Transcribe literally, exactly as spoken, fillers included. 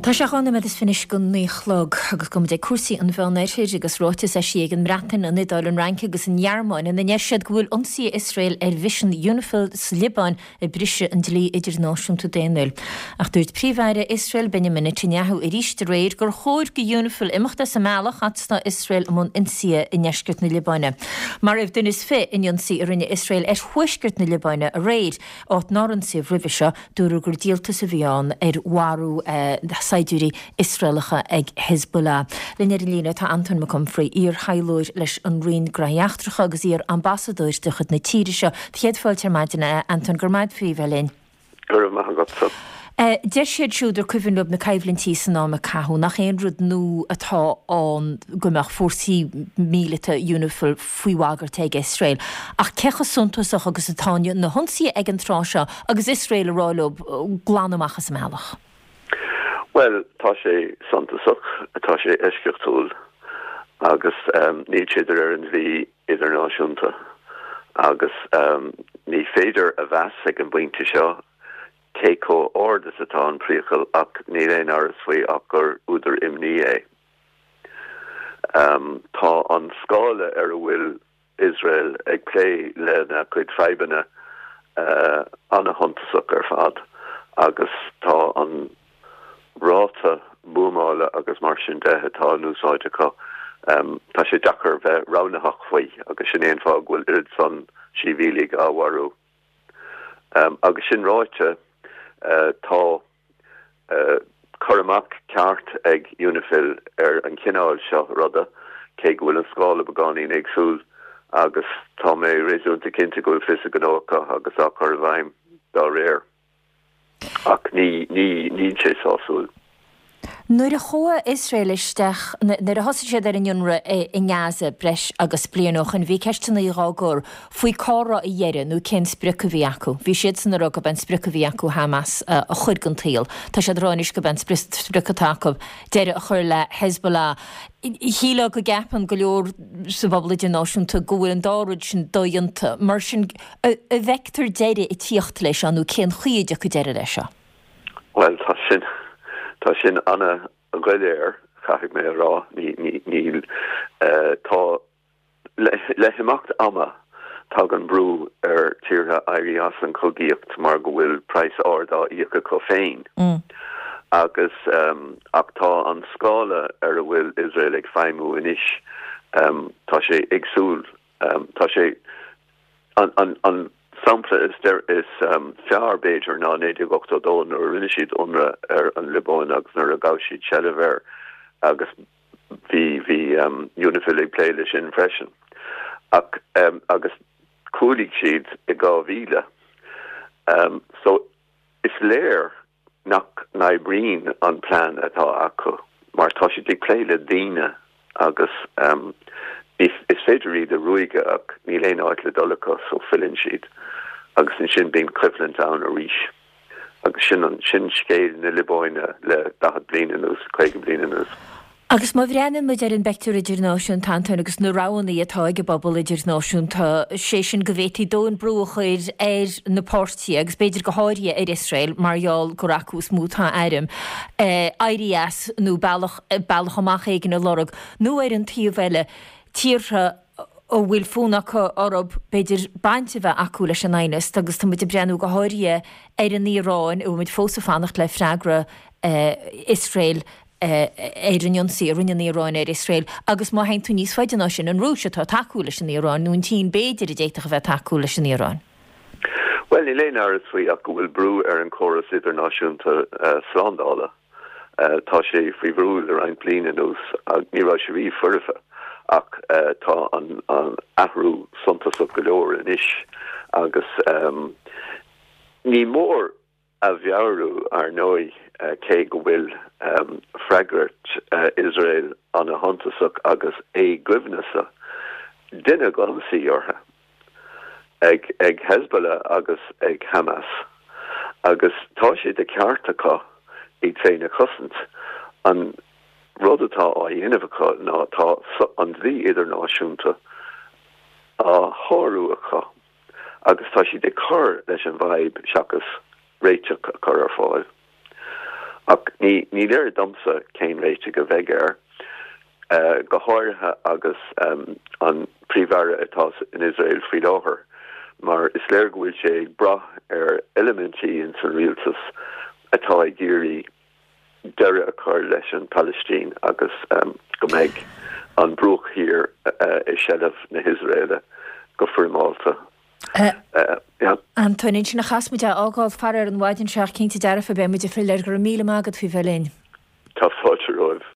Tá se chána me is finis go níchlog agus gom dé cuasaí an bhilnéir agus rátas a si an bratan an idáil an ranke agus an jaarmáin in na siad gohfuil ionsaí Israel ar Vision Unifil Liban i brise an dlí idirnáisiúnta déanail. Ach dúirt príomhhaire Israel Benjamin Netanyahu i ríiste réir gur chóir go Unifil imachta sa mealach atna Israel am an insia i neisgurt na Libáine. Mar if dun is fé in ionsaí a rinne Israel ar chuisgurt na Libáine a réir áit náransaí rivise dúr gur díalta sa bhíán ar warú saidúri Israelicha ag Hezbollah. Linneir lína tá Anton McComfrey ír hailúir leis an rion graíachtracha agus ír ambassadúir de chud na tíiri seo. Thiadfáilte maidina Anton Gurmaid Frívelin. Gur maith got so. Deir siad siúdar cuihann na caibhlintí san ná a cathú nach éon rud nó atá an gomach fórsaí míleta Unifil faoihágar teag Israel. Ach cecha suntasach agus atáine na honsaí ag an tráseo agus Israel a ráilób glanamachchas mealach. Well, tá sé santasach, tá sé eisceachtóil agus um, ní siidir ar an bhí idirnáisiúnta agus um, ní féidir a bheas ag an buinte seo céco ordas atá an príochail ach ní réon áras faoi ach gur úidir imní é. Um, tá an scála ar a bhfuil Israel ag lé le na chuid feibanna uh, anna hontasach ar fad agus tá an ráta búmála agus mar sin de atá núsáide có um, tá sé dachar bheith ránachach faoi agus sin éon fág bhfuil irid san síbhílig áharú. Um, agus sin ráite uh, tá uh, choramach ceart ag Unifil ar an cinál seo rada cé go bhfuil an scála beánaín agsúil agus tá mé réúnta cinnte go bhfuil fisa gnócha agus á chur bhaim dá réir. Ach ní ní ní sé sásúil. Nuair a choa Israel isteach nuair a thosa sé ar an Iúnra i Gaza breis agus blianach an bhí ceistena í rágur faoi cára i dhéire nó cén sprica bhí acu. Bhí siad san rug go ben sprica bhí acu Hamas a chuir gan taal. Tá sé ránis go ben sprica tacob deire a chuir le Hezbollah. Híla go gapan go leor sa bobla náisiúnta gohfuil an dáróid sin dóionanta mar sin a bhectar deire i tíocht leis anú cén chuide go deire leis seo. Well, tá sin Tá sin anna a gailéir chaigh mé rá ní ní ní tá le himimecht ama tá an brú ar tíortha éirí as an cogaíocht mar go bhfuil price ardá íocha có féin. Mm. Agus um, ach tá an scála ar a bhfuil Israel ag feimú inis um, tá sé agsúil um, tá sé an an an sampla is there is um, fear Beiger ná néidir gochtadón or rinne siad unra ar an Libáin agus nar a gá siad seilever agus hí hí um, Unifil ag plé leis sin freisin. Ach um, agus cúlaigh siad i gá bhíle. Um, so is léir nach na brín an plán atá acu, mar tá siad ag plé le daoine agus um, is, is féidir iad a ruige ach ní léon áit le dulachas so fillin siad. Agus sin sin bín cliflin down a ríis. Agus sin an sin scéil na Libáine le dahad bliananús, chuige bliananús. Agus má bhreanann mu ar an beictúr idirnáisiún tantain agus nó ránaí atá ag bobbal idirnáisiún tá sé sin go bhhétí dó an brúchaid ar na pórtaí agus beidir go háirí ar Israel marall go racús mútá airm. I D S nó bailach amach ag na lorug nó ar an tíomh eile tíortha ó bhfuil fónacha orb beidir bainte bheith acu leis an ainas agus tá muid breanú go háirí ar an Íráin ó muid fósa fannacht le freagra uh, Israel uh, ar an ionsaí rinne an Íráin ar Israel agus má hain tú níos faidená sin an rúise tá taú leis an Íráin nún tí beidir i déiteach bheith taú leis an Íráin. Well, ní léon áras faoi ach go bhfuil brú ar an choras idirnáisiúnta uh, sláándála. Uh, tá sé faoi bhrúil ar ein bliana nús ag ní rá sé bhí furfa. Ach uh, tá an, an ahrú suntasach go leor inis agus um, ní mór a bhearú ar nói uh, cé go bhfuil um, freagart uh, Israel an a hontasach agus é gcuimhnasa duine gonsaí ortha ag, ag Hezbollah agus ag Hamas agus tá sé de ceartacha ag féin a cosint an rud atá á dhéanamhacha ná tá an bhí idirnáisiúnta a háúacha agus tá si de chur leis an bhaib seachas réiteach a chur ar fáil. ach ní ní léir domsa céin réite go bheith ar go háirthe agus um, an príomhhara atá in Israel faoi láthair, mar is léir go bhfuil sé ag brath ar elementí in san rialtas atá ag géirí deire a chuir leis an Palestine agus um, go méid an brúch hir uh, i seileamh na Israele go formáilta. Uh, uh, yeah. An tuinn sin na chasmuide ágáil farir an bhaidin seach cinnta dearfa be muidir fri leir gur míle mágad fao bhelín. Tá fáilte roimh.